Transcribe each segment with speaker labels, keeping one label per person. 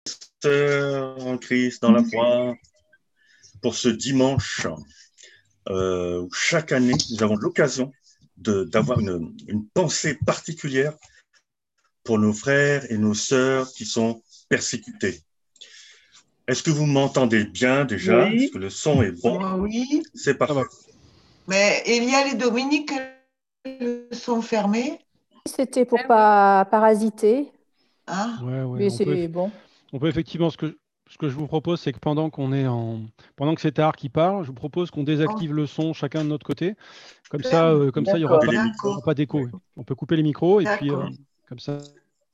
Speaker 1: Sœurs en Christ dans la foi pour ce dimanche où chaque année nous avons l'occasion d'avoir une pensée particulière pour nos frères et nos sœurs qui sont persécutés. Est-ce que vous m'entendez bien déjà? Est-ce
Speaker 2: Oui,
Speaker 1: que le son est bon?
Speaker 2: oui,
Speaker 1: C'est
Speaker 3: Ça va.
Speaker 1: parfait.
Speaker 2: mais il y a les Dominiques qui sont fermés.
Speaker 4: C'était pour pas parasiter,
Speaker 2: Hein?
Speaker 3: Ouais, ouais.
Speaker 4: mais c'est bon.
Speaker 3: On peut effectivement, ce que je vous propose, c'est que pendant que c'est Tard qui parle, je vous propose qu'on
Speaker 2: Oh,
Speaker 3: désactive le son chacun de notre côté. Comme ça, il n'y aura
Speaker 4: D'accord.
Speaker 3: pas,
Speaker 1: Les
Speaker 3: il y
Speaker 1: micros.
Speaker 3: aura pas
Speaker 2: d'accord,
Speaker 3: d'écho. Ouais. On peut couper les micros et puis
Speaker 2: d'accord,
Speaker 3: comme ça.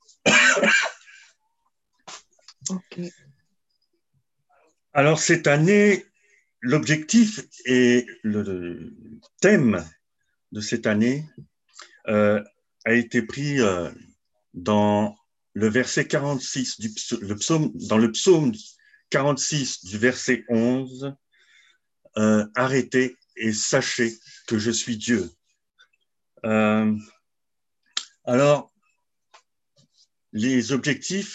Speaker 2: ok.
Speaker 1: Alors cette année, l'objectif et le thème de cette année euh, a été pris dans le verset 46 dans le psaume 46 du verset 11, arrêtez et sachez que je suis Dieu. Euh, alors, les objectifs,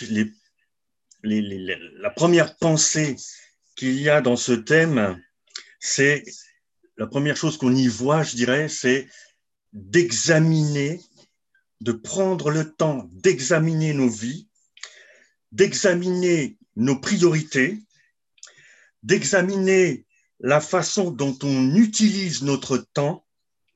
Speaker 1: la première pensée qu'il y a dans ce thème, c'est la première chose qu'on y voit, je dirais, c'est d'examiner, de prendre le temps d'examiner nos vies, d'examiner nos priorités, d'examiner la façon dont on utilise notre temps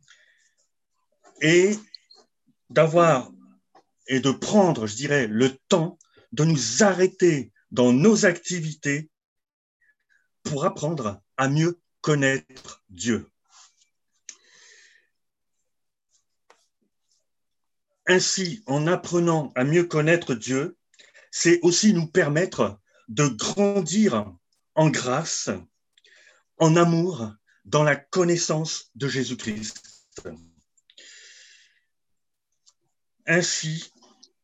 Speaker 1: et d'avoir et de prendre, je dirais, le temps de nous arrêter dans nos activités pour apprendre à mieux connaître Dieu. Ainsi, en apprenant à mieux connaître Dieu, c'est aussi nous permettre de grandir en grâce, en amour, dans la connaissance de Jésus-Christ. Ainsi,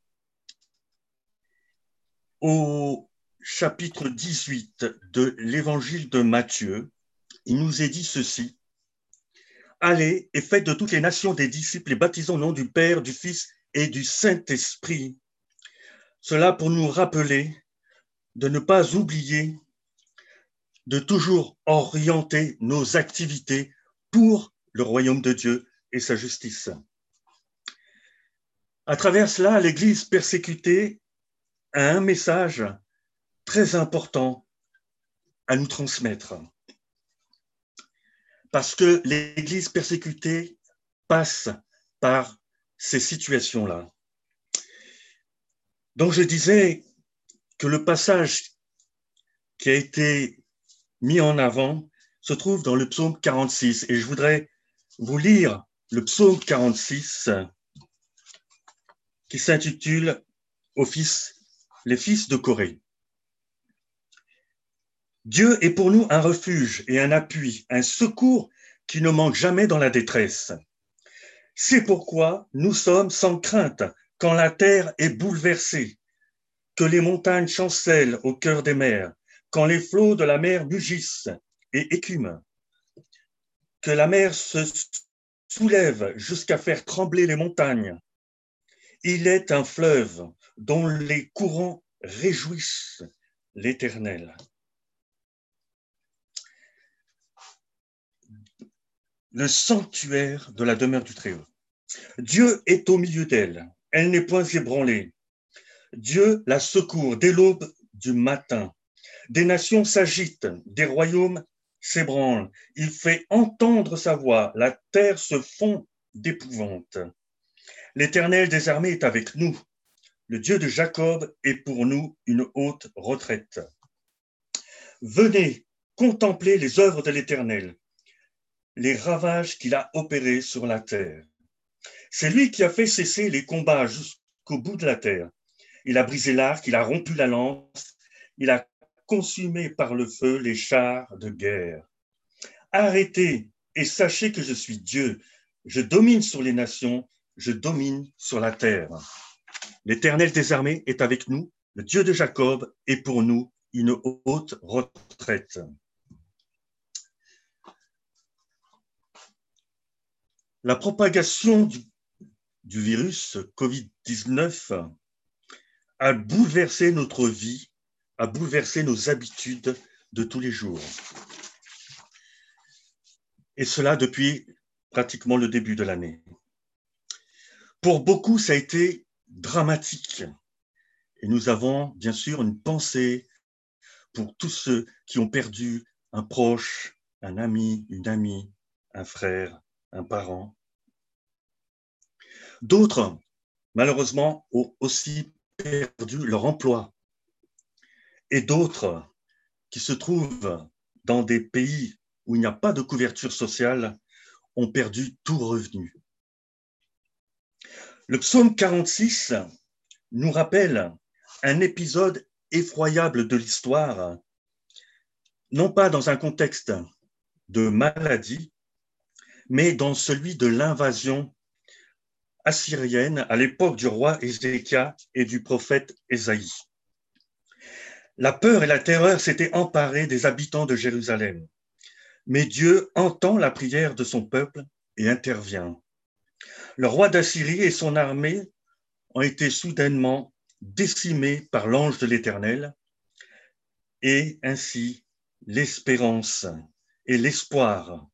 Speaker 1: au chapitre 18 de l'évangile de Matthieu, il nous est dit ceci: allez et faites de toutes les nations des disciples et baptisons au nom du Père, du Fils et du Saint-Esprit. Cela pour nous rappeler de ne pas oublier de toujours orienter nos activités pour le royaume de Dieu et sa justice. À travers cela, l'Église persécutée a un message très important à nous transmettre. Parce que l'Église persécutée passe par ces situations-là. Donc je disais que le passage qui a été mis en avant se trouve dans le psaume 46 et je voudrais vous lire le psaume 46 qui s'intitule Les fils de Corée. Dieu est pour nous un refuge et un appui, un secours qui ne manque jamais dans la détresse. C'est pourquoi nous sommes sans crainte quand la terre est bouleversée, que les montagnes chancellent au cœur des mers, quand les flots de la mer mugissent et écument, que la mer se soulève jusqu'à faire trembler les montagnes. Il est un fleuve dont les courants réjouissent l'Éternel. Le sanctuaire de la demeure du Très-Haut. Dieu est au milieu d'elle, elle n'est point ébranlée. Dieu la secourt dès l'aube du matin. Des nations s'agitent, des royaumes s'ébranlent. Il fait entendre sa voix, la terre se fond d'épouvante. L'Éternel des armées est avec nous. Le Dieu de Jacob est pour nous une haute retraite. Venez contempler les œuvres de l'Éternel, les ravages qu'il a opérés sur la terre. C'est lui qui a fait cesser les combats jusqu'au bout de la terre. Il a brisé l'arc, il a rompu la lance, il a consumé par le feu les chars de guerre. Arrêtez et sachez que je suis Dieu. Je domine sur les nations, je domine sur la terre. L'Éternel des armées est avec nous, le Dieu de Jacob est pour nous une haute retraite. La propagation du virus Covid-19 a bouleversé notre vie a bouleversé nos habitudes de tous les jours. Et cela depuis pratiquement le début de l'année. Pour beaucoup, ça a été dramatique. Et nous avons bien sûr une pensée pour tous ceux qui ont perdu un proche, un ami, une amie, un frère, un parent. D'autres, malheureusement, ont aussi perdu leur emploi. Et d'autres qui se trouvent dans des pays où il n'y a pas de couverture sociale ont perdu tout revenu. Le psaume 46 nous rappelle un épisode effroyable de l'histoire, non pas dans un contexte de maladie, mais dans celui de l'invasion assyrienne à l'époque du roi Ézéchias et du prophète Ésaïe. La peur et la terreur s'étaient emparées des habitants de Jérusalem. Mais Dieu entend la prière de son peuple et intervient. Le roi d'Assyrie et son armée ont été soudainement décimés par l'ange de l'Éternel, et ainsi l'espérance et l'espoir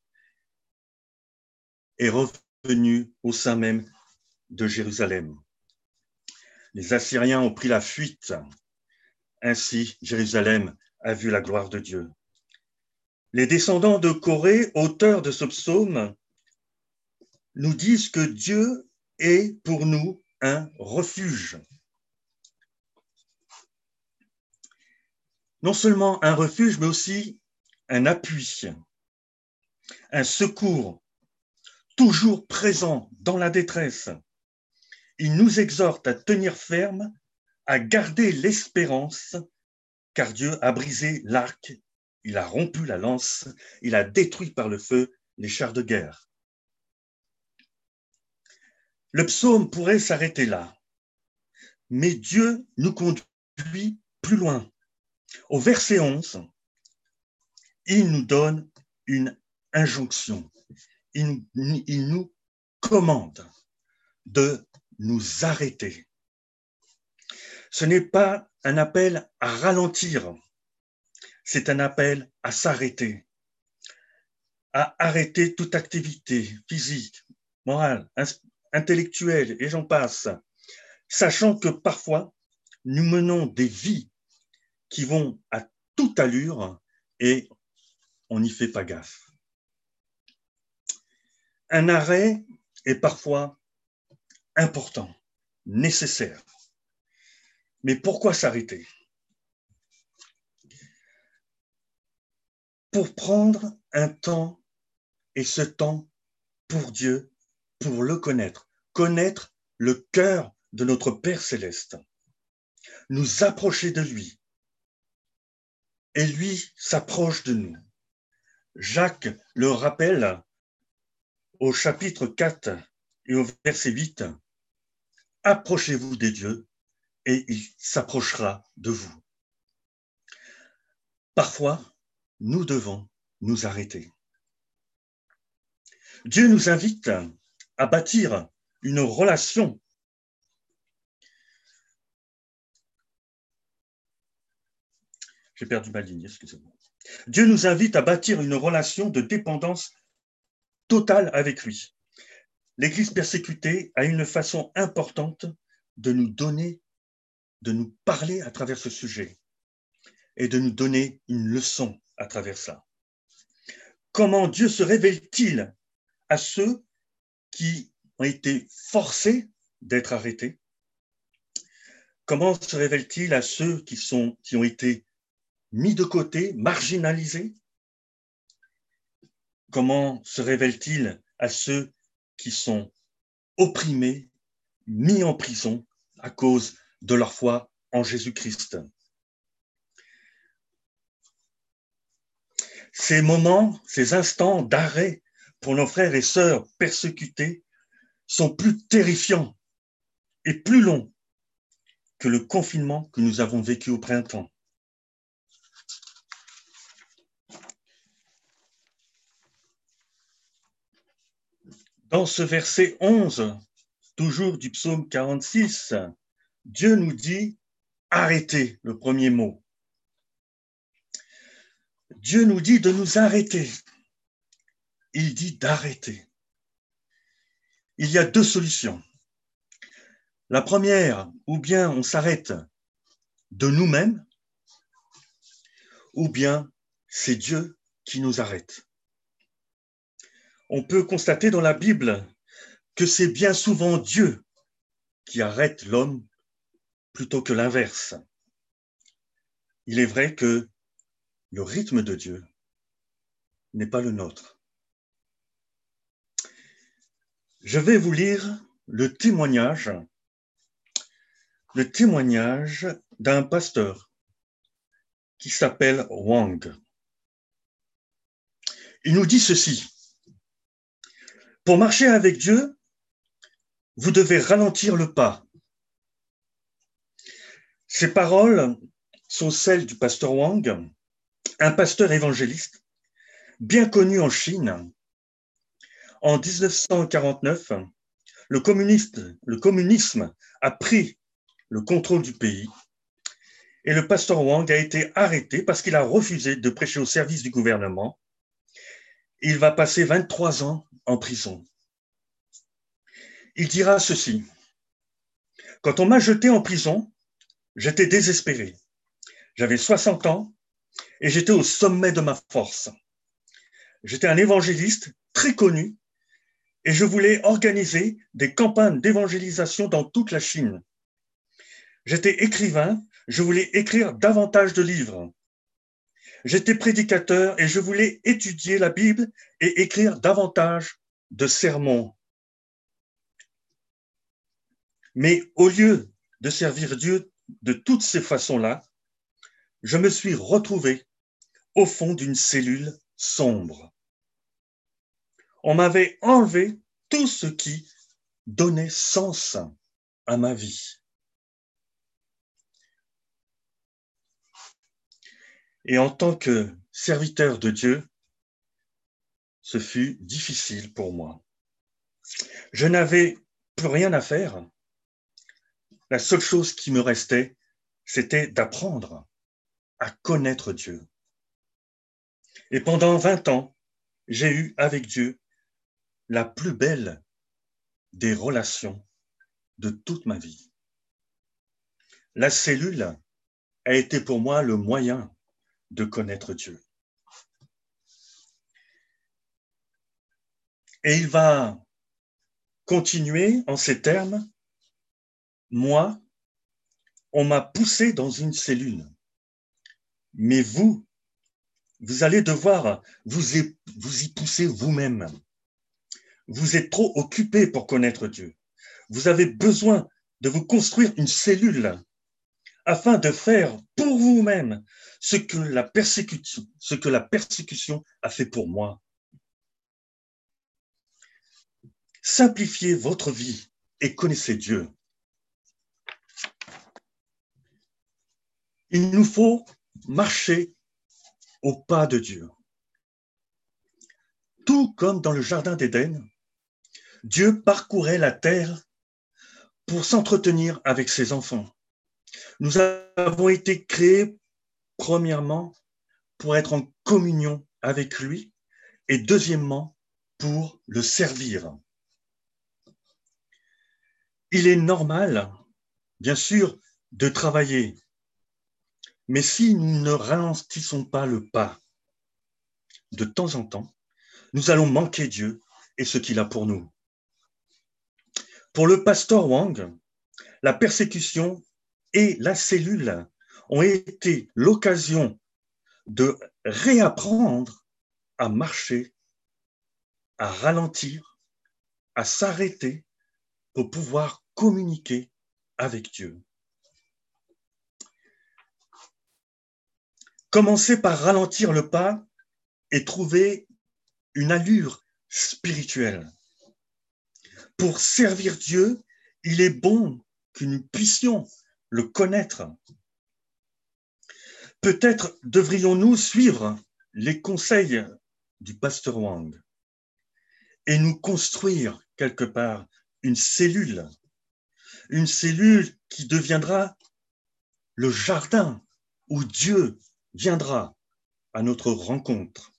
Speaker 1: est revenu au sein même de Jérusalem. Les Assyriens ont pris la fuite, ainsi Jérusalem a vu la gloire de Dieu. Les descendants de Corée, auteurs de ce psaume, nous disent que Dieu est pour nous un refuge. Non seulement un refuge, mais aussi un appui, un secours, toujours présent dans la détresse. Il nous exhorte à tenir ferme, à garder l'espérance, car Dieu a brisé l'arc, il a rompu la lance, il a détruit par le feu les chars de guerre. Le psaume pourrait s'arrêter là, mais Dieu nous conduit plus loin. Au verset 11, il nous donne une injonction. Il nous commande de nous arrêter. Ce n'est pas un appel à ralentir, c'est un appel à s'arrêter, à arrêter toute activité physique, morale, intellectuelle, et j'en passe, sachant que parfois, nous menons des vies qui vont à toute allure et on n'y fait pas gaffe. Un arrêt est parfois important, nécessaire. Mais pourquoi s'arrêter? Pour prendre un temps, et ce temps pour Dieu, pour le connaître le cœur de notre Père céleste, nous approcher de lui, et lui s'approche de nous. Jacques le rappelle au chapitre 4 et au verset 8, « Approchez-vous des dieux, et il s'approchera de vous. » Parfois, nous devons nous arrêter. Dieu nous invite à bâtir une relation. J'ai perdu ma ligne, excusez-moi. Dieu nous invite à bâtir une relation de dépendance totale avec lui. L'Église persécutée a une façon importante de nous donner, de nous parler à travers ce sujet et de nous donner une leçon à travers ça. Comment Dieu se révèle-t-il à ceux qui ont été forcés d'être arrêtés? Comment se révèle-t-il à ceux qui ont été mis de côté, marginalisés? Comment se révèle-t-il à ceux qui sont opprimés, mis en prison à cause de leur foi en Jésus-Christ? Ces moments, ces instants d'arrêt pour nos frères et sœurs persécutés sont plus terrifiants et plus longs que le confinement que nous avons vécu au printemps. Dans ce verset 11, toujours du psaume 46, Dieu nous dit « arrêtez » le premier mot. Dieu nous dit de nous arrêter. Il dit d'arrêter. Il y a deux solutions. La première, ou bien on s'arrête de nous-mêmes, ou bien c'est Dieu qui nous arrête. On peut constater dans la Bible que c'est bien souvent Dieu qui arrête l'homme plutôt que l'inverse. Il est vrai que le rythme de Dieu n'est pas le nôtre. Je vais vous lire le témoignage d'un pasteur qui s'appelle Wang. Il nous dit ceci: pour marcher avec Dieu, vous devez ralentir le pas. Ces paroles sont celles du pasteur Wang, un pasteur évangéliste bien connu en Chine. En 1949, le communisme a pris le contrôle du pays et le pasteur Wang a été arrêté parce qu'il a refusé de prêcher au service du gouvernement. Il va passer 23 ans en prison. Il dira ceci: quand on m'a jeté en prison, j'étais désespéré. J'avais 60 ans et j'étais au sommet de ma force. J'étais un évangéliste très connu et je voulais organiser des campagnes d'évangélisation dans toute la Chine. J'étais écrivain, je voulais écrire davantage de livres. J'étais prédicateur et je voulais étudier la Bible et écrire davantage de sermons. Mais au lieu de servir Dieu de toutes ces façons-là, je me suis retrouvé au fond d'une cellule sombre. On m'avait enlevé tout ce qui donnait sens à ma vie. Et en tant que serviteur de Dieu, ce fut difficile pour moi. Je n'avais plus rien à faire. La seule chose qui me restait, c'était d'apprendre à connaître Dieu. Et pendant 20 ans, j'ai eu avec Dieu la plus belle des relations de toute ma vie. La cellule a été pour moi le moyen de connaître Dieu. Et il va continuer en ces termes: moi, on m'a poussé dans une cellule, mais vous allez devoir vous y pousser vous-même. Vous êtes trop occupé pour connaître Dieu. Vous avez besoin de vous construire une cellule afin de faire pour vous-même ce que la persécution a fait pour moi. Simplifiez votre vie et connaissez Dieu. Il nous faut marcher au pas de Dieu. Tout comme dans le jardin d'Éden, Dieu parcourait la terre pour s'entretenir avec ses enfants. Nous avons été créés, premièrement, pour être en communion avec lui et deuxièmement, pour le servir. Il est normal, bien sûr, de travailler, mais si nous ne ralentissons pas le pas, de temps en temps, nous allons manquer Dieu et ce qu'il a pour nous. Pour le pasteur Wang, la persécution et la cellule ont été l'occasion de réapprendre à marcher, à ralentir, à s'arrêter pour pouvoir communiquer avec Dieu. Commencez par ralentir le pas et trouver une allure spirituelle. Pour servir Dieu, il est bon que nous puissions le connaître. Peut-être devrions-nous suivre les conseils du pasteur Wang et nous construire quelque part une cellule qui deviendra le jardin où Dieu viendra à notre rencontre.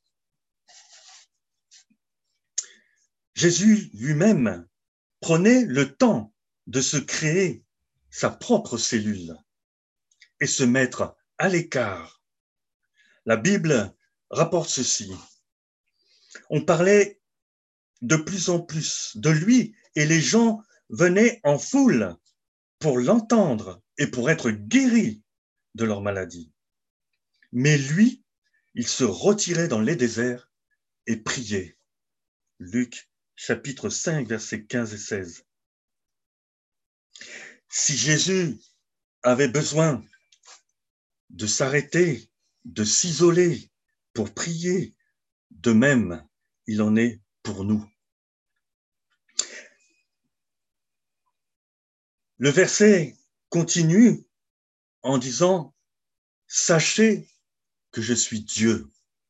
Speaker 1: Jésus lui-même prenait le temps de se créer sa propre cellule et se mettre à l'écart. La Bible rapporte ceci. On parlait de plus en plus de lui et les gens venaient en foule pour l'entendre et pour être guéris de leur maladie. Mais lui, il se retirait dans les déserts et priait. Luc chapitre 5, versets 15 et 16. Si Jésus avait besoin de s'arrêter, de s'isoler pour prier, de même, il en est pour nous. Le verset continue en disant « Sachez que je suis Dieu ».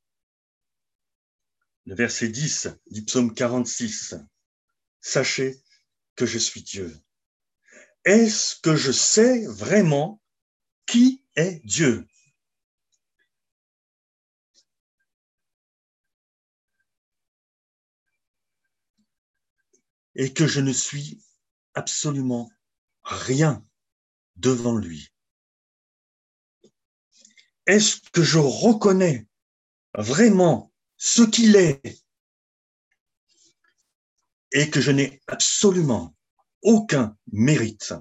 Speaker 1: Le verset 10 du psaume 46 « Sachez que je suis Dieu ». Est-ce que je sais vraiment qui est Dieu? Et que je ne suis absolument rien devant lui. Est-ce que je reconnais vraiment ce qu'il est et que je n'ai absolument aucun mérite?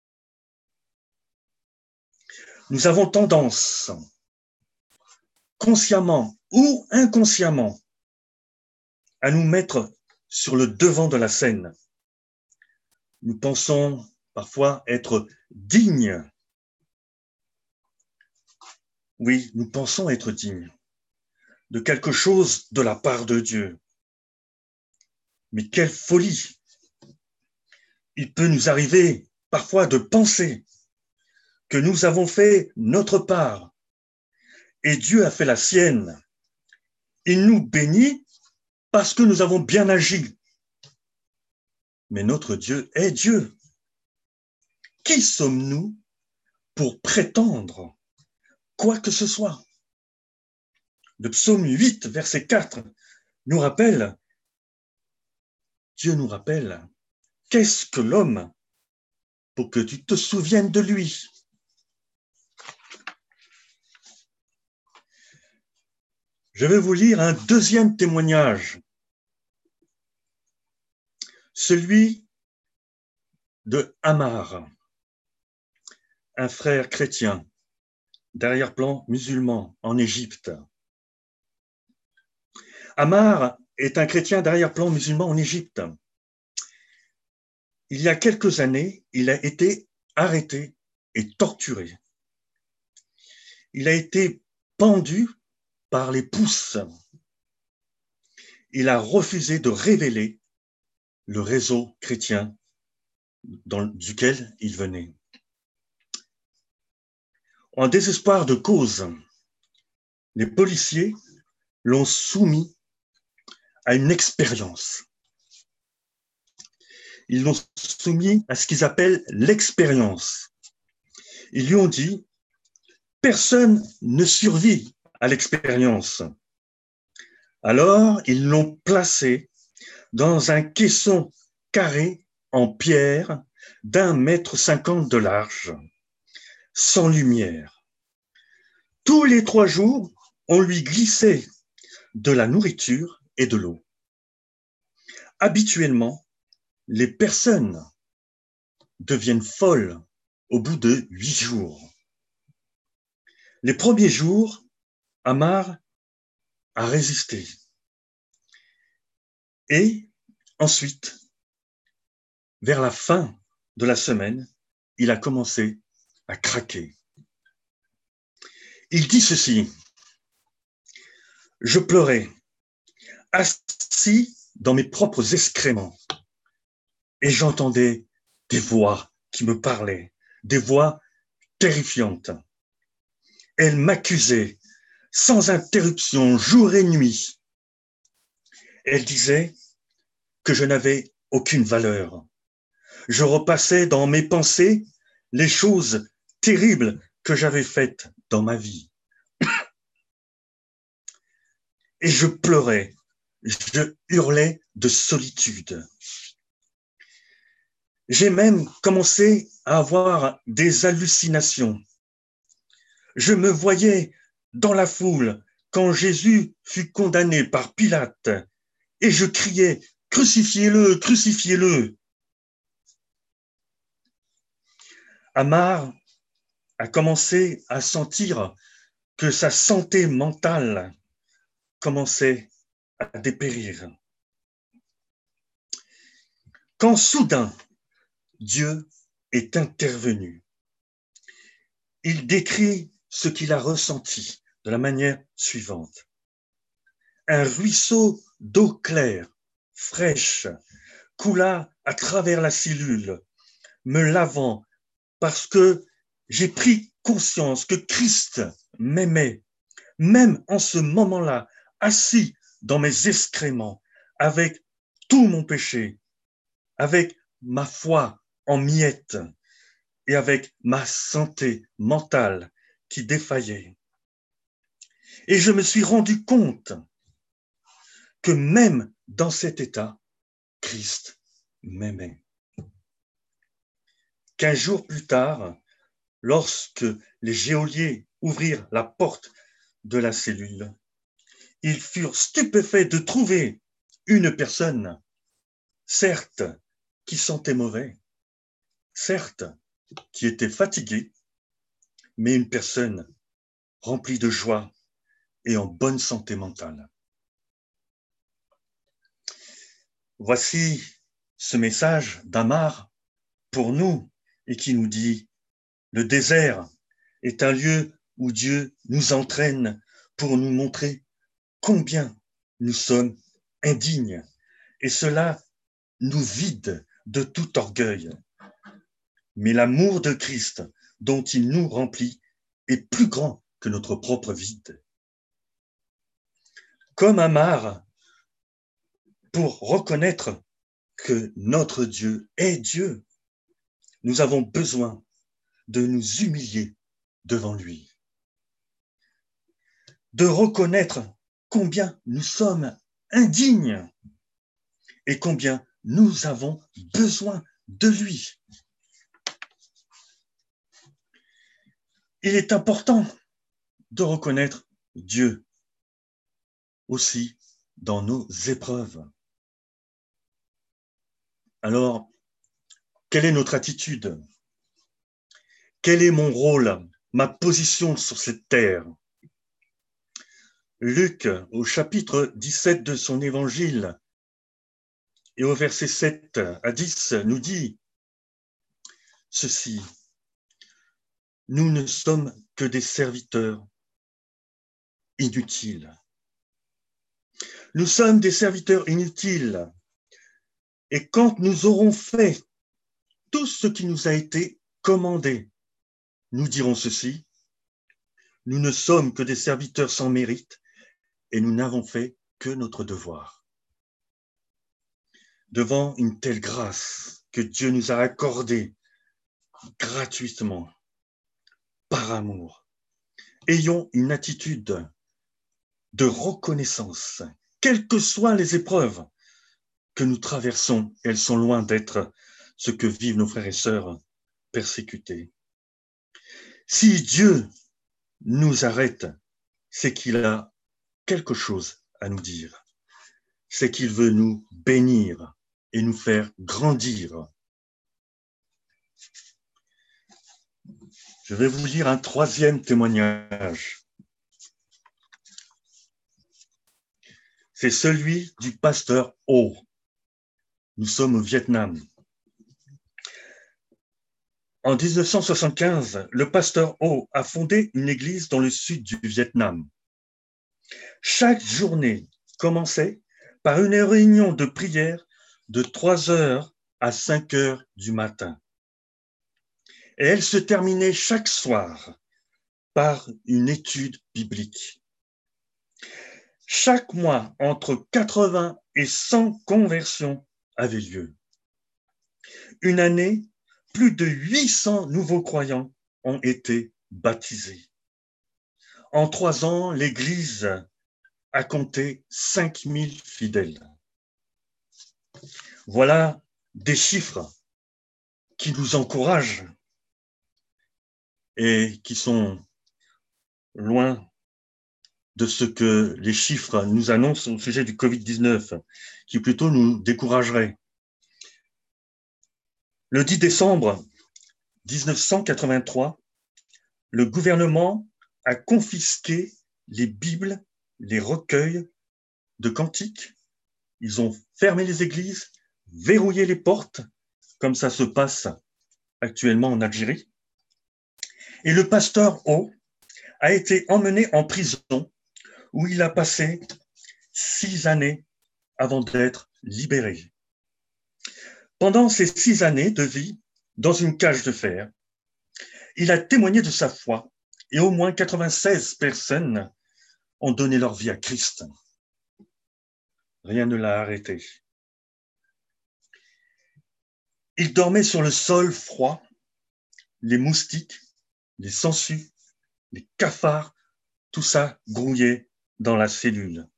Speaker 1: Nous avons tendance, consciemment ou inconsciemment, à nous mettre sur le devant de la scène. Nous pensons parfois être dignes. Oui, nous pensons être dignes de quelque chose de la part de Dieu. Mais quelle folie! Il peut nous arriver parfois de penser que nous avons fait notre part et Dieu a fait la sienne. Il nous bénit parce que nous avons bien agi. Mais notre Dieu est Dieu. Qui sommes-nous pour prétendre quoi que ce soit? Le psaume 8, verset 4, nous rappelle, Dieu nous rappelle, qu'est-ce que l'homme pour que tu te souviennes de lui? Je vais vous lire un deuxième témoignage, celui de Ammar, un frère chrétien, d'arrière-plan musulman en Égypte. Ammar est un chrétien d'arrière-plan musulman en Égypte. Il y a quelques années, il a été arrêté et torturé. Il a été pendu par les pouces. Il a refusé de révéler le réseau chrétien duquel il venait. En désespoir de cause, les policiers l'ont soumis à une expérience. Ils l'ont soumis à ce qu'ils appellent l'expérience. Ils lui ont dit, personne ne survit à l'expérience. Alors, ils l'ont placé dans un caisson carré en pierre d'1,50 m de large, sans lumière. Tous les 3 jours, on lui glissait de la nourriture et de l'eau. Habituellement, les personnes deviennent folles au bout de 8 jours. Les premiers jours, Ammar a résisté. Et ensuite, vers la fin de la semaine, il a commencé à craquer. Il dit ceci, « Je pleurais, assis dans mes propres excréments, et j'entendais des voix qui me parlaient, des voix terrifiantes. Elles m'accusaient sans interruption, jour et nuit. Elles disaient que je n'avais aucune valeur. Je repassais dans mes pensées les choses terribles que j'avais faites dans ma vie. et je pleurais, je hurlais de solitude. J'ai même commencé à avoir des hallucinations. Je me voyais dans la foule quand Jésus fut condamné par Pilate et je criais « Crucifiez-le, crucifiez-le ». Amar a commencé à sentir que sa santé mentale commençait à dépérir. Quand soudain, Dieu est intervenu. Il décrit ce qu'il a ressenti de la manière suivante. Un ruisseau d'eau claire, fraîche, coula à travers la cellule, me lavant parce que j'ai pris conscience que Christ m'aimait, même en ce moment-là, assis dans mes excréments, avec tout mon péché, avec ma foi en miettes et avec ma santé mentale qui défaillait. Et je me suis rendu compte que même dans cet état, Christ m'aimait. 15 jours plus tard, lorsque les geôliers ouvrirent la porte de la cellule, ils furent stupéfaits de trouver une personne, certes, qui sentait mauvais, certes, qui était fatiguée, mais une personne remplie de joie et en bonne santé mentale. Voici ce message d'Amar pour nous et qui nous dit « Le désert est un lieu où Dieu nous entraîne pour nous montrer combien nous sommes indignes et cela nous vide de tout orgueil. Mais l'amour de Christ dont il nous remplit est plus grand que notre propre vide. » Comme Amar, pour reconnaître que notre Dieu est Dieu, nous avons besoin de nous humilier devant lui, de reconnaître combien nous sommes indignes et combien nous avons besoin de lui. Il est important de reconnaître Dieu aussi dans nos épreuves. Alors, quelle est notre attitude? Quel est mon rôle, ma position sur cette terre? Luc, au chapitre 17 de son évangile, et au verset 7 à 10, nous dit ceci. Nous ne sommes que des serviteurs inutiles. Nous sommes des serviteurs inutiles. Et quand nous aurons fait tout ce qui nous a été commandé, nous dirons ceci. Nous ne sommes que des serviteurs sans mérite et nous n'avons fait que notre devoir. Devant une telle grâce que Dieu nous a accordée gratuitement, par amour, ayons une attitude de reconnaissance, quelles que soient les épreuves que nous traversons. Elles sont loin d'être ce que vivent nos frères et sœurs persécutés. Si Dieu nous arrête, c'est qu'il a quelque chose à nous dire. C'est qu'il veut nous bénir et nous faire grandir. Je vais vous lire un troisième témoignage. C'est celui du pasteur O. Nous sommes au Vietnam. En 1975, le pasteur O a fondé une église dans le sud du Vietnam. Chaque journée commençait par une réunion de prière de 3 heures à 5 heures du matin. Et elle se terminait chaque soir par une étude biblique. Chaque mois, entre 80 et 100 conversions avaient lieu. Une année, plus de 800 nouveaux croyants ont été baptisés. En 3 ans, l'Église à compter 5000 fidèles. Voilà des chiffres qui nous encouragent et qui sont loin de ce que les chiffres nous annoncent au sujet du Covid-19, qui plutôt nous découragerait. Le 10 décembre 1983, le gouvernement a confisqué les Bibles, les recueils de cantiques. Ils ont fermé les églises, verrouillé les portes, comme ça se passe actuellement en Algérie. Et le pasteur O a été emmené en prison où il a passé 6 années avant d'être libéré. Pendant ces 6 années de vie dans une cage de fer, il a témoigné de sa foi et au moins 96 personnes ont donné leur vie à Christ. Rien ne l'a arrêté. Il dormait sur le sol froid, les moustiques, les sangsues, les cafards, tout ça grouillait dans la cellule.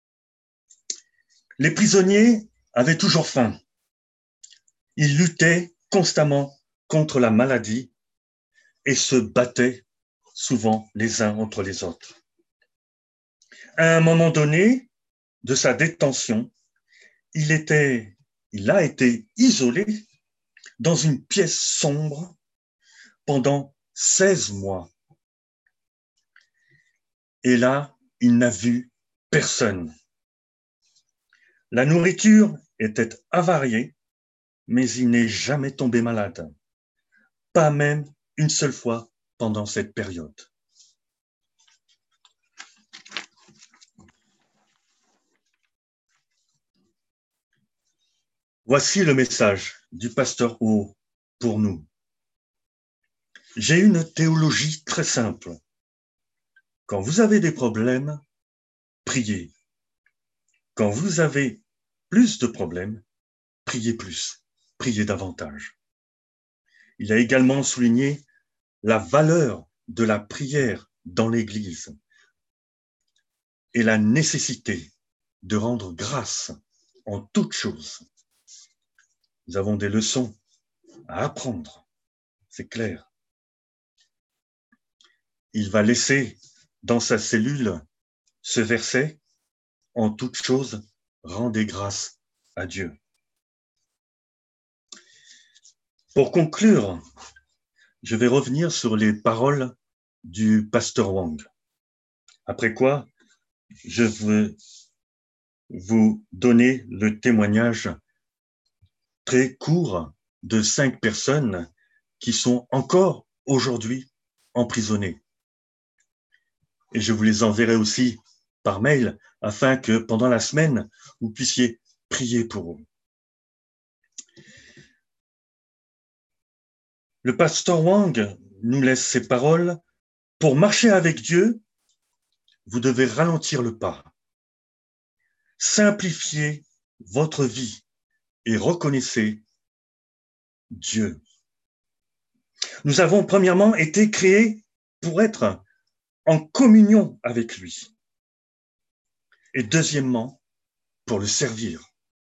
Speaker 1: Les prisonniers avaient toujours faim. Ils luttaient constamment contre la maladie et se battaient souvent les uns entre les autres. À un moment donné de sa détention, il a été isolé dans une pièce sombre pendant 16 mois. Et là, il n'a vu personne. La nourriture était avariée, mais il n'est jamais tombé malade. Pas même une seule fois pendant cette période. Voici le message du pasteur O pour nous. J'ai une théologie très simple. Quand vous avez des problèmes, priez. Quand vous avez plus de problèmes, priez plus, priez davantage. Il a également souligné la valeur de la prière dans l'Église et la nécessité de rendre grâce en toutes choses. Nous avons des leçons à apprendre, c'est clair. Il va laisser dans sa cellule ce verset, en toutes choses, rendez grâce à Dieu. Pour conclure, je vais revenir sur les paroles du pasteur Wang. Après quoi, je veux vous donner le témoignage très court de 5 personnes qui sont encore aujourd'hui emprisonnées. Et je vous les enverrai aussi par mail afin que pendant la semaine, vous puissiez prier pour eux. Le pasteur Wang nous laisse ces paroles. Pour marcher avec Dieu, vous devez ralentir le pas. Simplifiez votre vie et reconnaissez Dieu. Nous avons premièrement été créés pour être en communion avec lui. Et deuxièmement, pour le servir.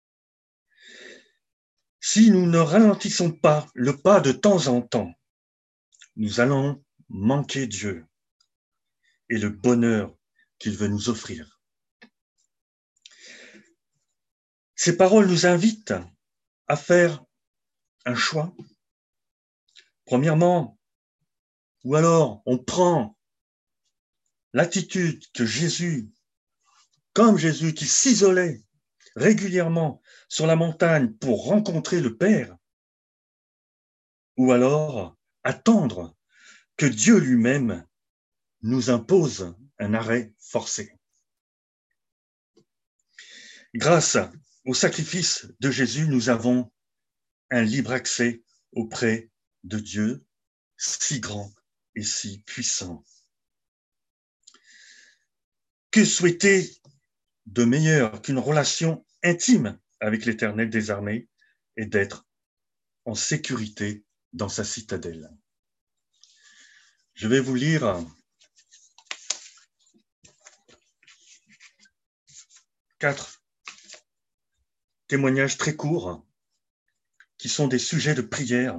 Speaker 1: Si nous ne ralentissons pas le pas de temps en temps, nous allons manquer Dieu et le bonheur qu'il veut nous offrir. Ces paroles nous invitent à faire un choix. Premièrement, ou alors on prend l'attitude que Jésus, comme Jésus qui s'isolait régulièrement sur la montagne pour rencontrer le Père, ou alors attendre que Dieu lui-même nous impose un arrêt forcé. Grâce au sacrifice de Jésus, nous avons un libre accès auprès de Dieu, si grand et si puissant. Que souhaiter de meilleur qu'une relation intime avec l'Éternel des armées et d'être en sécurité dans sa citadelle. Je vais vous lire 4 témoignages très courts qui sont des sujets de prière.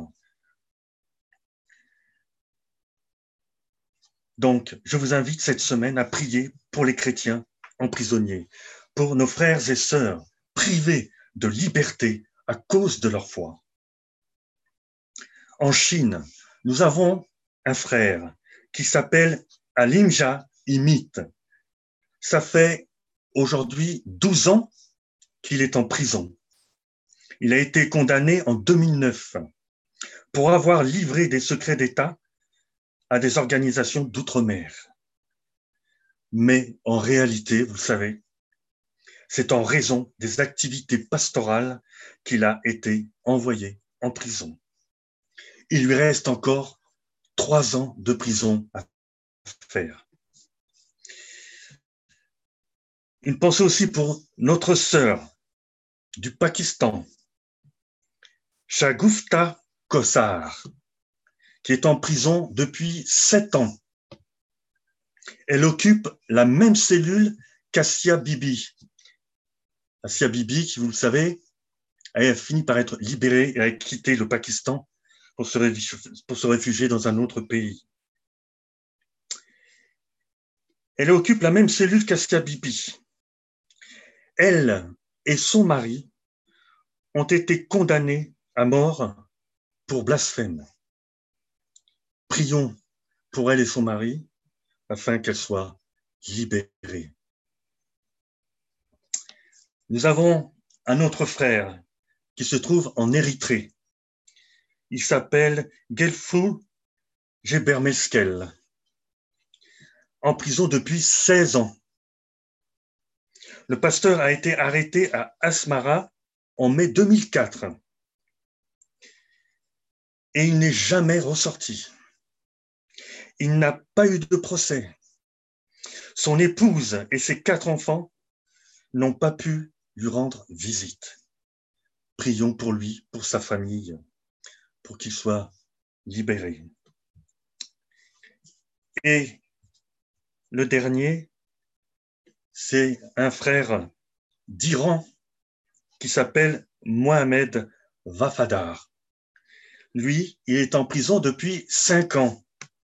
Speaker 1: Donc, je vous invite cette semaine à prier pour les chrétiens emprisonnés, pour nos frères et sœurs privés de liberté à cause de leur foi. En Chine, nous avons un frère qui s'appelle Alimja Imit. Ça fait aujourd'hui 12 ans qu'il est en prison. Il a été condamné en 2009 pour avoir livré des secrets d'État à des organisations d'outre-mer. Mais en réalité, vous le savez, c'est en raison des activités pastorales qu'il a été envoyé en prison. Il lui reste encore 3 ans de prison à faire. Une pensée aussi pour notre sœur du Pakistan, Shagufta Kossar, qui est en prison depuis 7 ans. Elle occupe la même cellule qu'Asia Bibi. Asia Bibi, qui, vous le savez, a fini par être libérée et a quitté le Pakistan pour se réfugier dans un autre pays. Elle occupe la même cellule qu'Asia Bibi. Elle et son mari ont été condamnés à mort pour blasphème. Prions pour elle et son mari afin qu'elle soit libérée. Nous avons un autre frère qui se trouve en Érythrée. Il s'appelle Gelfou Gebermeskel, en prison depuis 16 ans. Le pasteur a été arrêté à Asmara en mai 2004 et il n'est jamais ressorti. Il n'a pas eu de procès. Son épouse et ses 4 enfants n'ont pas pu lui rendre visite. Prions pour lui, pour sa famille, pour qu'il soit libéré. Et le dernier, c'est un frère d'Iran qui s'appelle Mohamed Vafadar. Lui, il est en prison depuis 5 ans.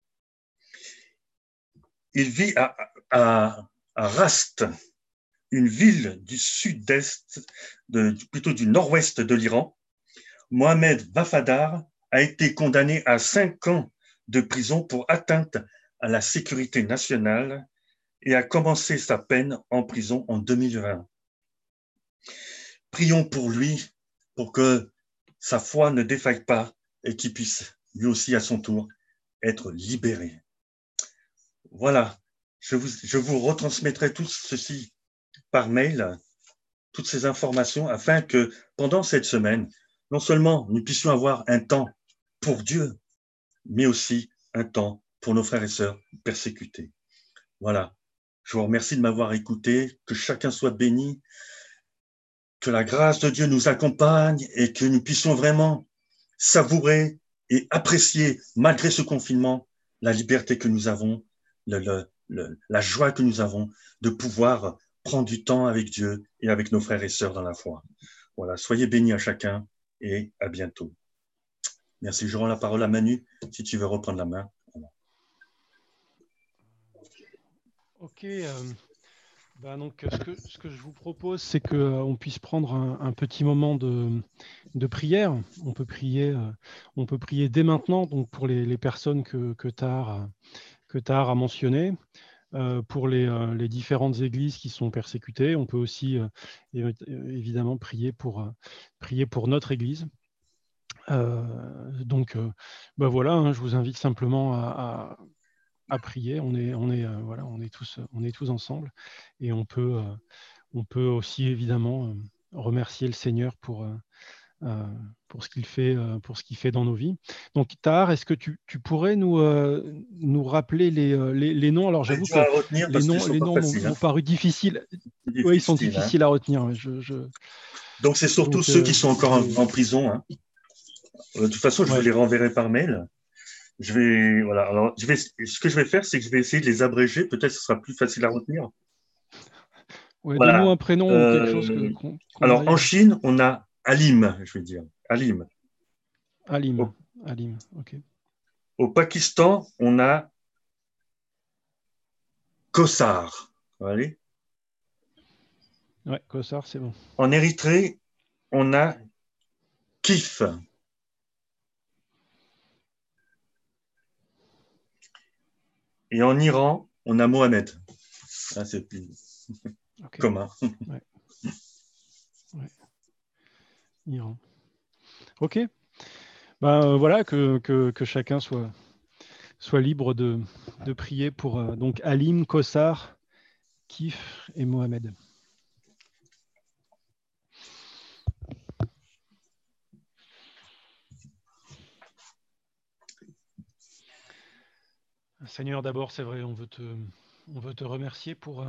Speaker 1: Il vit à Rast, une ville du sud-est, plutôt du nord-ouest de l'Iran. Mohamed Vafadar a été condamné à 5 ans de prison pour atteinte à la sécurité nationale et a commencé sa peine en prison en 2020. Prions pour lui, pour que sa foi ne défaille pas et qu'il puisse lui aussi à son tour être libéré. Voilà, je vous retransmettrai tout ceci par mail, toutes ces informations, afin que pendant cette semaine, non seulement nous puissions avoir un temps pour Dieu, mais aussi un temps pour nos frères et sœurs persécutés. Voilà, je vous remercie de m'avoir écouté, que chacun soit béni, que la grâce de Dieu nous accompagne et que nous puissions vraiment savourer et apprécier, malgré ce confinement, la liberté que nous avons, la joie que nous avons de pouvoir prendre du temps avec Dieu et avec nos frères et sœurs dans la foi. Voilà, soyez bénis à chacun et à bientôt. Merci, je rends la parole à Manu, si tu veux reprendre la main. Voilà.
Speaker 3: Ok, donc ce que je vous propose, c'est qu'on puisse prendre un petit moment de prière. On peut prier dès maintenant, donc pour les personnes que Tahar a mentionnées. Pour les différentes églises qui sont persécutées. On peut aussi évidemment prier pour notre église. Donc voilà, hein, je vous invite simplement à prier. On est tous ensemble et on peut aussi évidemment remercier le Seigneur pour ce qu'il fait dans nos vies. Donc, Tahar, est-ce que tu pourrais nous rappeler les noms? Alors, j'avoue que les noms m'ont paru difficiles. Oui, ils sont difficiles à retenir.
Speaker 1: Donc, c'est surtout ceux qui sont encore en prison. Hein. De toute façon, je vous les renverrai par mail. Ce que je vais faire, c'est que je vais essayer de les abréger. Peut-être que ce sera plus facile à retenir.
Speaker 3: Ouais, donne-nous
Speaker 1: Voilà.
Speaker 3: un prénom ou quelque chose qu'on
Speaker 1: Alors, en
Speaker 3: arrive.
Speaker 1: Chine, on a Alim, je veux dire. Alim.
Speaker 3: Alim.
Speaker 1: Au,
Speaker 3: Alim, ok.
Speaker 1: au Pakistan, on a Kossar. Allez.
Speaker 3: Ouais, Kossar, c'est bon.
Speaker 1: En Érythrée, on a Kif. Et en Iran, on a Mohamed. Ah, c'est plus
Speaker 3: Ok.
Speaker 1: commun.
Speaker 3: Ouais. Ouais. Iran. Ok. Ben, voilà, que chacun soit libre de prier pour donc Alim, Kossar, Kif et Mohamed. Seigneur, d'abord, c'est vrai, on veut te remercier pour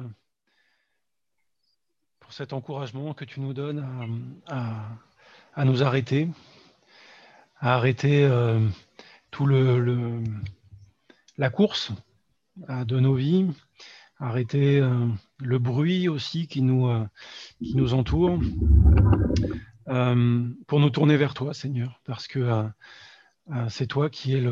Speaker 3: cet encouragement que tu nous donnes à nous arrêter, à arrêter tout la course de nos vies, arrêter le bruit aussi qui nous entoure, pour nous tourner vers toi, Seigneur, parce que c'est toi qui es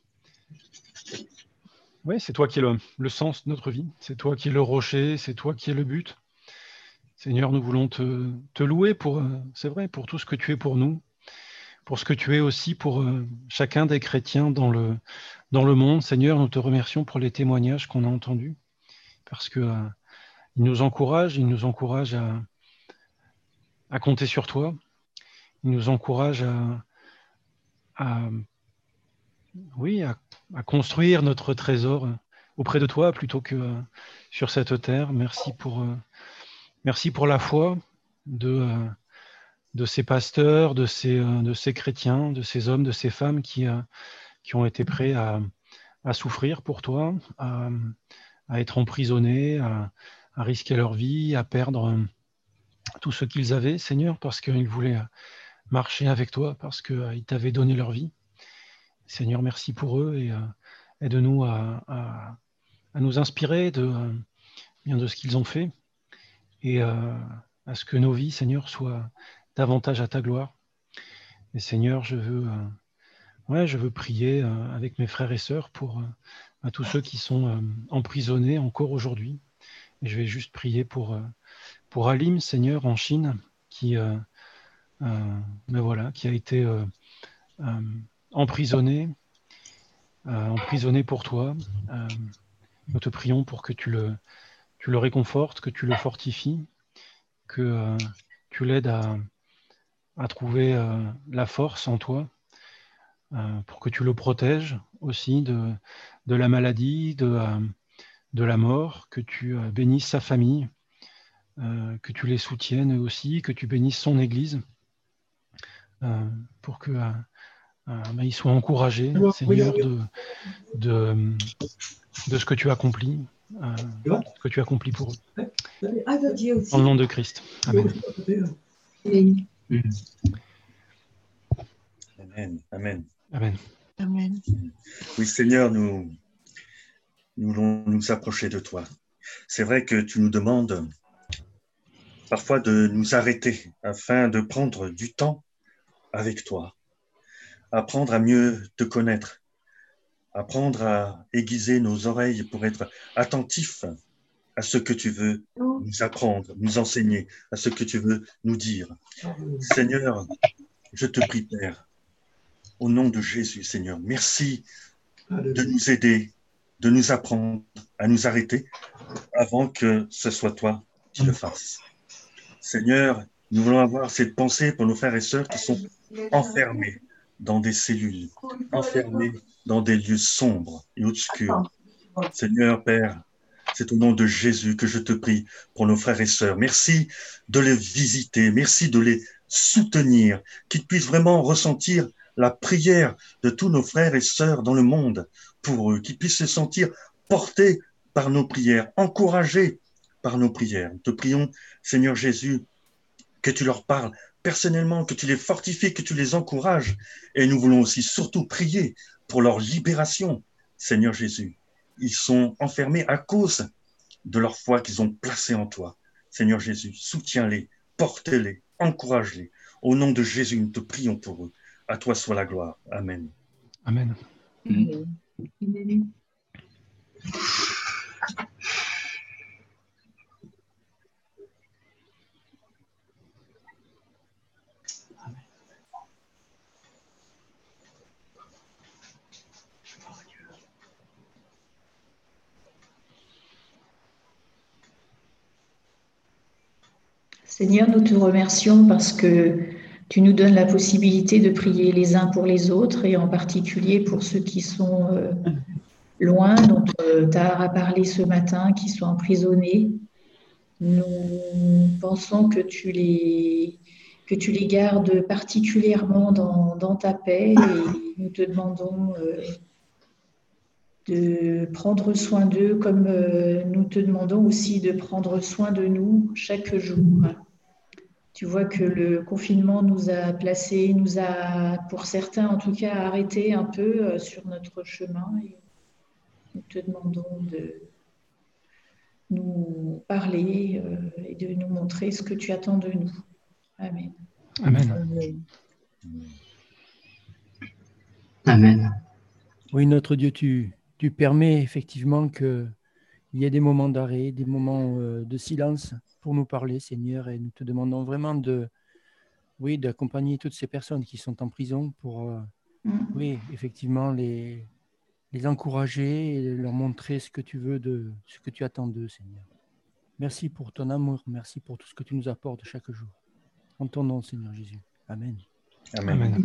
Speaker 3: c'est toi qui es le sens de notre vie, c'est toi qui es le rocher, c'est toi qui es le but. Seigneur, nous voulons te louer pour, c'est vrai, pour tout ce que tu es pour nous, pour ce que tu es aussi pour chacun des chrétiens dans le monde. Seigneur, nous te remercions pour les témoignages qu'on a entendus, parce que ils nous encouragent à compter sur toi, ils nous encouragent à, oui, à construire notre trésor auprès de toi plutôt que sur cette terre. Merci pour la foi de ces pasteurs, de ces chrétiens, de ces hommes, de ces femmes qui ont été prêts à souffrir pour toi, à être emprisonnés, à risquer leur vie, à perdre tout ce qu'ils avaient, Seigneur, parce qu'ils voulaient marcher avec toi, parce qu'ils t'avaient donné leur vie. Seigneur, merci pour eux et aide-nous à nous inspirer bien de ce qu'ils ont fait et à ce que nos vies, Seigneur, soient davantage à ta gloire. Et Seigneur, je veux prier avec mes frères et sœurs pour à tous ceux qui sont emprisonnés encore aujourd'hui. Et je vais juste prier pour Alim, Seigneur, en Chine, qui qui a été euh, emprisonné pour toi. Nous te prions pour que tu le réconfortes, que tu le fortifies, que tu l'aides à trouver la force en toi, pour que tu le protèges aussi de la maladie, de la mort, que tu bénisses sa famille, que tu les soutiennes eux aussi, que tu bénisses son Église, pour que ils soient encouragés, Seigneur, de ce que tu accomplis, ce que tu accomplis pour eux. Dans le nom de Christ. Amen.
Speaker 1: Amen. Amen.
Speaker 3: Amen.
Speaker 2: Amen.
Speaker 1: Oui, Seigneur, nous voulons nous approcher de toi. C'est vrai que tu nous demandes parfois de nous arrêter afin de prendre du temps avec toi, apprendre à mieux te connaître, apprendre à aiguiser nos oreilles pour être attentifs à ce que tu veux nous apprendre, nous enseigner, à ce que tu veux nous dire. Seigneur, je te prie, Père, au nom de Jésus, Seigneur, merci de nous aider, de nous apprendre à nous arrêter avant que ce soit toi qui le fasses. Seigneur, nous voulons avoir cette pensée pour nos frères et sœurs qui sont enfermés dans des cellules, enfermés dans des lieux sombres et obscurs. Seigneur, Père, c'est au nom de Jésus que je te prie pour nos frères et sœurs. Merci de les visiter, merci de les soutenir, qu'ils puissent vraiment ressentir la prière de tous nos frères et sœurs dans le monde pour eux, qu'ils puissent se sentir portés par nos prières, encouragés par nos prières. Nous te prions, Seigneur Jésus, que tu leur parles personnellement, que tu les fortifies, que tu les encourages. Et nous voulons aussi surtout prier pour leur libération, Seigneur Jésus. Ils sont enfermés à cause de leur foi qu'ils ont placée en toi. Seigneur Jésus, soutiens-les, porte-les, encourage-les. Au nom de Jésus, nous te prions pour eux. À toi soit la gloire. Amen.
Speaker 3: Amen.
Speaker 5: Seigneur, nous te remercions parce que tu nous donnes la possibilité de prier les uns pour les autres et en particulier pour ceux qui sont loin, dont Tahar a parlé ce matin, qui sont emprisonnés. Nous pensons que tu les gardes particulièrement dans ta paix et nous te demandons de prendre soin d'eux comme nous te demandons aussi de prendre soin de nous chaque jour. Tu vois que le confinement nous a placés, nous a, pour certains en tout cas, arrêtés un peu sur notre chemin. Et nous te demandons de nous parler et de nous montrer ce que tu attends de nous. Amen.
Speaker 3: Amen.
Speaker 6: Amen.
Speaker 7: Oui, notre Dieu, tu permets effectivement qu'il y ait des moments d'arrêt, des moments de silence pour nous parler, Seigneur, et nous te demandons vraiment d'accompagner toutes ces personnes qui sont en prison pour, oui, effectivement, les encourager et leur montrer ce que tu veux, ce que tu attends d'eux, Seigneur. Merci pour ton amour, merci pour tout ce que tu nous apportes chaque jour. En ton nom, Seigneur Jésus. Amen.
Speaker 1: Amen.
Speaker 3: Amen.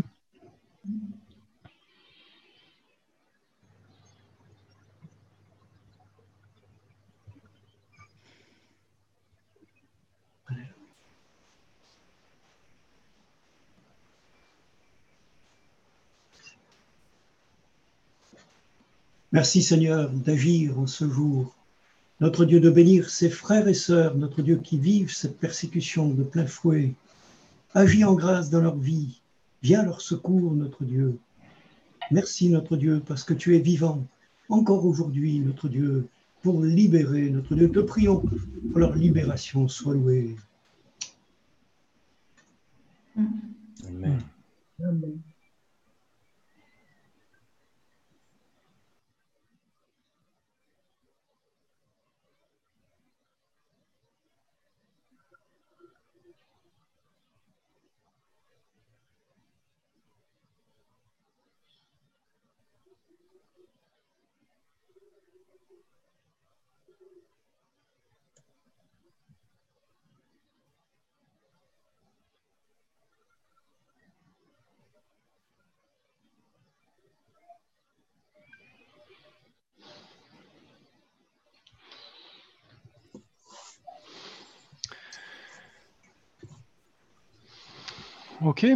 Speaker 8: Merci Seigneur d'agir en ce jour. Notre Dieu, de bénir ses frères et sœurs, notre Dieu qui vivent cette persécution de plein fouet. Agis en grâce dans leur vie. Viens à leur secours, notre Dieu. Merci notre Dieu parce que tu es vivant encore aujourd'hui, notre Dieu, pour libérer, notre Dieu. Te prions pour leur libération. Sois loué.
Speaker 1: Amen.
Speaker 2: Amen.
Speaker 3: Ok.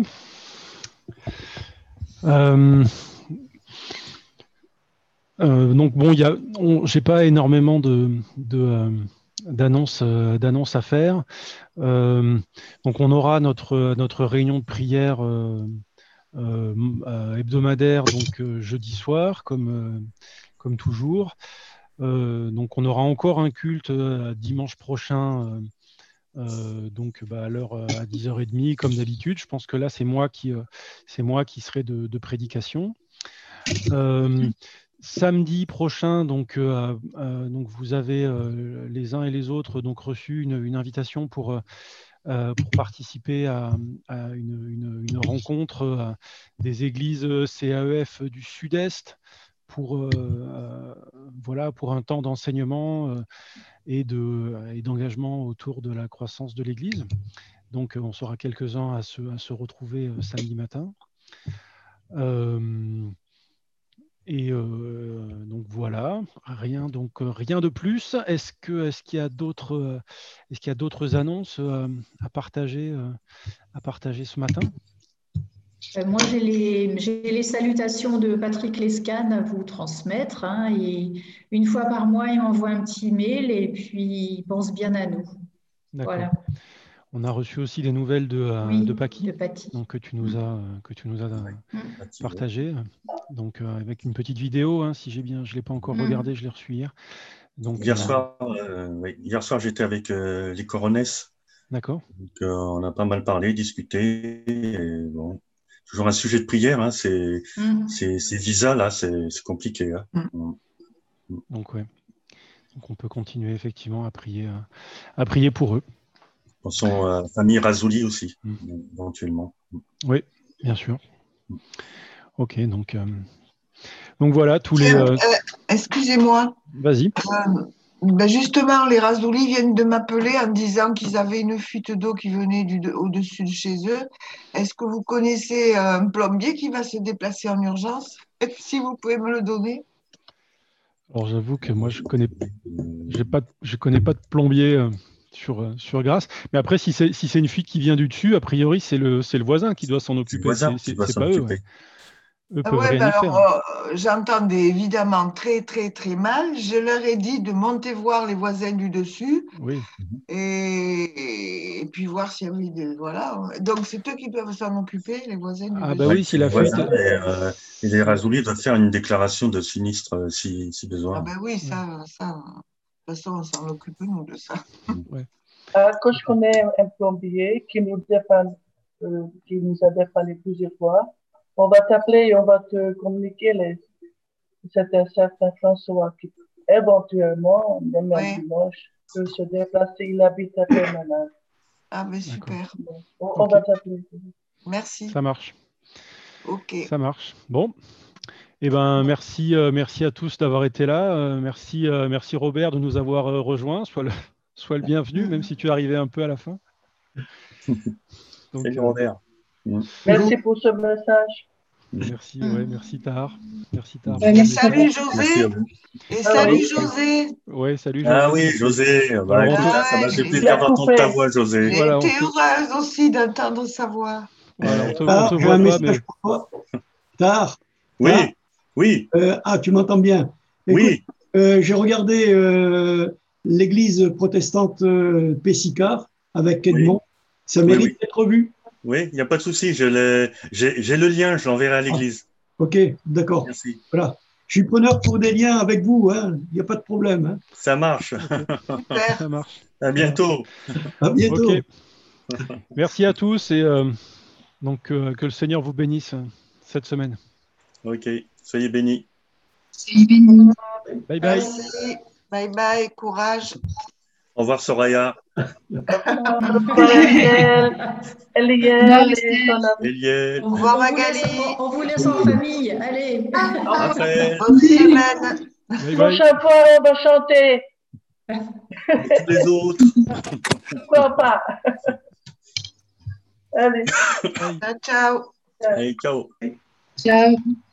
Speaker 3: Donc bon, j'ai pas énormément d'annonces à faire. Donc on aura notre réunion de prière hebdomadaire donc jeudi soir comme toujours. Donc on aura encore un culte dimanche prochain. Donc à l'heure à 10h30 comme d'habitude. Je pense que là c'est moi qui serai de prédication. Samedi prochain, donc vous avez les uns et les autres donc reçu une invitation pour participer à une rencontre des églises CAEF du Sud-Est pour un temps d'enseignement et d'engagement autour de la croissance de l'Église. Donc on sera quelques-uns à se retrouver samedi matin. Donc voilà, rien de plus. Est-ce qu'il y a d'autres annonces à partager ce matin?
Speaker 5: Moi, j'ai les salutations de Patrick Lescane à vous transmettre. Et une fois par mois, il m'envoie un petit mail et puis il pense bien à nous.
Speaker 3: D'accord.
Speaker 5: Voilà.
Speaker 3: On a reçu aussi les nouvelles de Paki, donc, que tu nous as partagé. Donc avec une petite vidéo, si j'ai bien, je ne l'ai pas encore regardé, je l'ai reçu hier. Donc,
Speaker 1: Hier soir, j'étais avec les coronesses.
Speaker 3: d'accord.
Speaker 1: Donc, on a pas mal parlé, discuté. Et bon, toujours un sujet de prière. Hein, ces visas là, c'est compliqué. Hein.
Speaker 3: Donc, ouais. Donc, on peut continuer effectivement à prier pour eux.
Speaker 1: Pensons à la famille Razouli aussi, éventuellement.
Speaker 3: Oui, bien sûr. Ok, donc voilà, tous les...
Speaker 2: Excusez-moi.
Speaker 3: Vas-y.
Speaker 2: Justement, les Razouli viennent de m'appeler en disant qu'ils avaient une fuite d'eau qui venait au-dessus de chez eux. Est-ce que vous connaissez un plombier qui va se déplacer en urgence? Si vous pouvez me le donner.
Speaker 3: Alors, j'avoue que moi, je connais pas de plombier sur Grasse. Mais après, si c'est une fuite qui vient du dessus, a priori, c'est le voisin qui doit s'en
Speaker 1: C'est le
Speaker 3: occuper.
Speaker 1: voisin qui doit
Speaker 3: C'est
Speaker 1: s'en
Speaker 3: pas eux.
Speaker 1: occuper.
Speaker 3: Ouais. Eux peuvent
Speaker 2: Ouais,
Speaker 3: rien y faire.
Speaker 2: j'entendais évidemment très, très, très mal. Je leur ai dit de monter voir les voisins du dessus
Speaker 3: Oui.
Speaker 2: et puis voir s'il y avait des. Voilà. Donc, c'est eux qui doivent s'en occuper, les voisins du
Speaker 3: Ah,
Speaker 2: dessus.
Speaker 3: bah oui, si la fuite.
Speaker 1: Et les Razouli doivent faire une déclaration de sinistre si
Speaker 2: Ah,
Speaker 1: besoin.
Speaker 2: ben oui, ça. De toute façon, on s'en occupe, nous, de ça.
Speaker 3: Ouais.
Speaker 9: Quand je connais un plombier qui nous a dépanné plusieurs fois, on va t'appeler et on va te communiquer c'est un certain François qui, éventuellement, même un dimanche, peut se déplacer. Il habite à Permanente.
Speaker 2: Ah, ben super.
Speaker 9: On va t'appeler.
Speaker 2: Merci.
Speaker 3: Ça marche.
Speaker 2: Ok.
Speaker 3: Ça marche. Bon. Eh ben, merci à tous d'avoir été là. Merci Robert de nous avoir rejoints. Sois le bienvenu, même si tu es arrivé un peu à la fin. Donc,
Speaker 1: Salut Robert.
Speaker 9: Merci pour ce message.
Speaker 3: Merci Tahar. Merci Tahar.
Speaker 2: Et salut José. Et salut José.
Speaker 3: Ouais, salut José.
Speaker 1: Ah oui, José. Bah, écoute, ça m'a fait plaisir d'entendre ta voix, José.
Speaker 2: J'ai été heureuse aussi d'entendre sa voix.
Speaker 3: Voilà, on te
Speaker 8: J'ai
Speaker 3: voit
Speaker 8: un
Speaker 3: pas,
Speaker 8: message pour toi. Tard.
Speaker 1: Oui, oui.
Speaker 8: Tu m'entends bien? Écoute,
Speaker 1: Oui.
Speaker 8: j'ai regardé l'église protestante Pessicard avec Edmond. Ça mérite d'être vu.
Speaker 1: Oui, il n'y a pas de souci. J'ai le lien, je l'enverrai à l'église.
Speaker 8: Ok, d'accord.
Speaker 1: Merci.
Speaker 8: Voilà. Je suis preneur pour des liens avec vous. Il n'y a pas de problème. Hein.
Speaker 1: Ça marche.
Speaker 2: Super.
Speaker 3: Ça marche.
Speaker 1: À bientôt.
Speaker 8: À bientôt.
Speaker 3: Okay. Merci à tous et donc que le Seigneur vous bénisse cette semaine.
Speaker 1: Ok, soyez bénis.
Speaker 4: Soyez bénis.
Speaker 3: Bye bye.
Speaker 2: Merci. Bye bye. Courage.
Speaker 1: Au revoir Soraya.
Speaker 3: Eliel.
Speaker 2: Au revoir Magali.
Speaker 4: On vous laisse en famille. Allez.
Speaker 1: Raphaël.
Speaker 2: Bonne semaine.
Speaker 3: Bye bye.
Speaker 9: Prochaine fois, on va chanter.
Speaker 1: Et tous les autres.
Speaker 9: Pourquoi pas? Allez.
Speaker 2: Ciao.
Speaker 1: Allez, ciao.
Speaker 4: Ciao.